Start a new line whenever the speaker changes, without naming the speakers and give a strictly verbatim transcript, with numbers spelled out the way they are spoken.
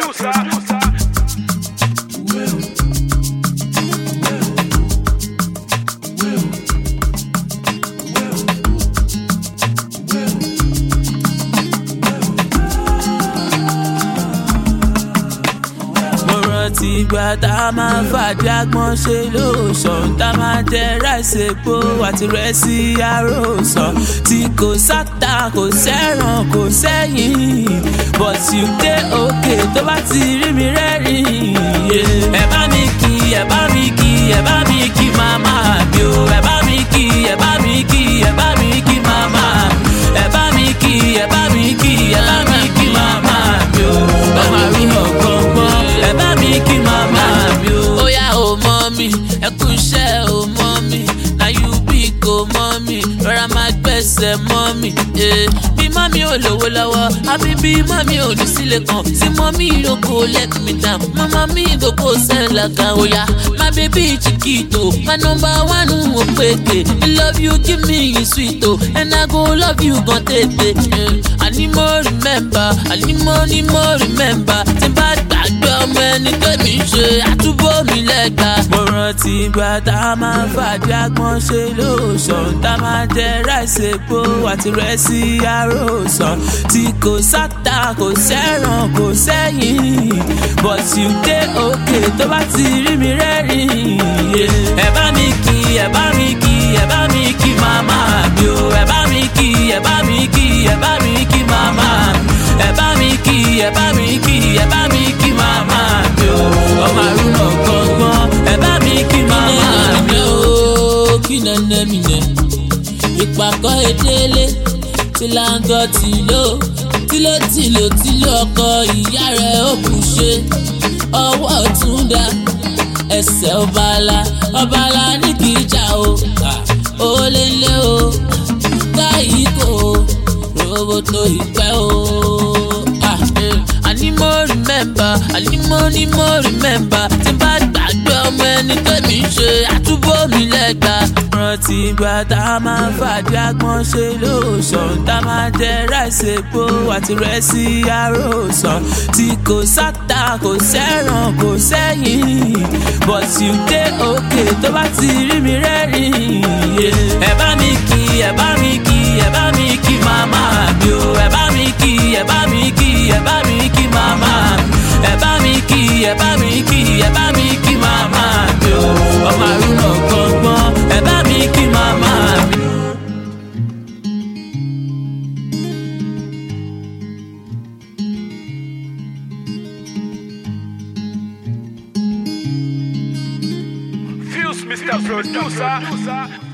Ìgbà tá a máa fàdí àgbọn ṣe lóòsàn tá a máa jẹ ráìsì epo àti rẹ́sì àròsàn tí kò sáta kò sẹ́ràn kò sẹ́yìn but you dey okay tó bá ti rí mi rẹ́rìn. ẹ bá mi kí ẹ bá mi kí ẹ bá mi kí màmá mi o ẹ bá mi kí ẹ bá mi kí ẹ bá mi kí màmá ẹ bá mi kí ẹ bá mi kí ẹ bá mi kí màmá mi o ọmọ àrùn ọ̀gbọ̀ngbọ̀n ẹ bá mi kí màmá mi o. ó yá o mọ́ mi ẹ kú iṣẹ́ o mọ́ mi na you big o mọ́ mi rọra máa gbẹ̀sẹ̀ mọ́ mi. bí mọ́mí ò lówó lọ́wọ́ àbí bí mọ́mí ò ní sílé kan sí mọ́mí ló kó let me down mama mi go go sell like a oya my baby chiquito my number one o peke I love you give me you sweet o and I go love you gan tètè. àní mo remember àní mo ní mo remember tí n bá gbàgbé ọmọ ẹni tẹ́mi ṣe àtúbọ̀ mi lẹ́gbàá. mo rántí ìgbà tá a máa fàdí àgbọn ṣe lóòsàn tá a máa jẹ ráìsì epo àti rẹ́sì àròsàn tí kò sáta kò sẹ́ràn kò sẹ́yìn but you dey okay tó bá ti rí mi rẹ́rìn. ẹ bá mi kí ẹ bá mi kí ẹ bá mi kí màmá mi o ẹ bá mi kí ẹ bá mi kí ẹ bá mi kí màmá ẹ bá mi kí ẹ bá mi kí ẹ bá mi kí màmá mi o ọmọ àrùn ọ̀gbọ̀ngbọ̀n ẹ bá mi kí màmá mi o. kí nẹ́nẹ́ mi nẹ́ ìpàkọ́ èdèlé tìlàngọ̀ tìló tìló tìló tìló ọkọ ìyá rẹ̀ ó kù ṣe ọwọ́ tún dá ẹsẹ̀ ọbaala ọbaala ní kì í jà o ó lé lé o káyìí kò roboto ìpẹ́ o. àní mo remember àní mo ní mo remember tí n bá gbàgbé ọmọ ẹni tẹ́mi ṣe àtúbọ̀ mi lẹ́gbàá. rántí ìgbà tá a máa fàdí àgbọn ṣe lóòsàn tá a máa jẹ ráìsì epo àti rẹ́sì àròsàn tí kò sáta kò sẹ́ràn kò sẹ́yìn but you dey okay tó bá ti rí mi rẹ́rìn. ẹ bá mi kí ẹ bá mi kí ẹ bá mi kí màmá mi o ẹ bá mi kí ẹ bá mi kí ẹ bá mi kí màmá ẹ bá mi kí ẹ bá mi kí ẹ bá mi kí màmá mi o ọmọ àrùn ọ̀gbọ̀ngbọ̀n ẹ bá mi kí màmá mi.
Fuse mister Producer.